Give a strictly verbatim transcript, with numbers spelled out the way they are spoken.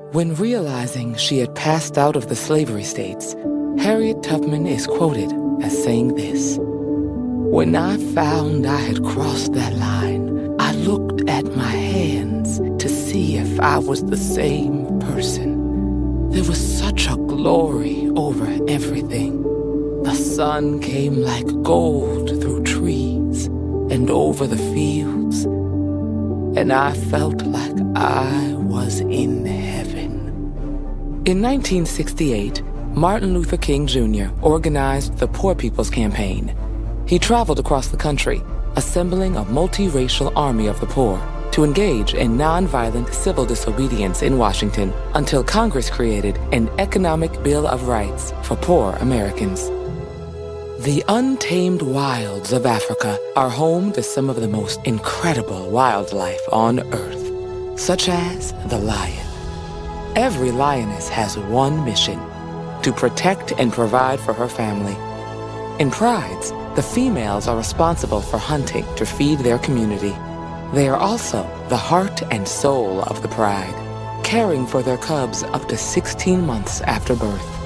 When realizing she had passed out of the slavery states, Harriet Tubman is quoted as saying this: "When I found I had crossed that line, I looked at my hands to see if I was the same person. There was such a glory over everything. The sun came like gold through trees and over the fields, and I felt like I was in heaven." In nineteen sixty-eight, Martin Luther King Junior organized the Poor People's Campaign. He traveled across the country, assembling a multiracial army of the poor to engage in nonviolent civil disobedience in Washington until Congress created an Economic Bill of Rights for poor Americans. The untamed wilds of Africa are home to some of the most incredible wildlife on Earth, such as the lion. Every lioness has one mission: to protect and provide for her family. In prides, the females are responsible for hunting to feed their community. They are also the heart and soul of the pride, caring for their cubs up to sixteen months after birth.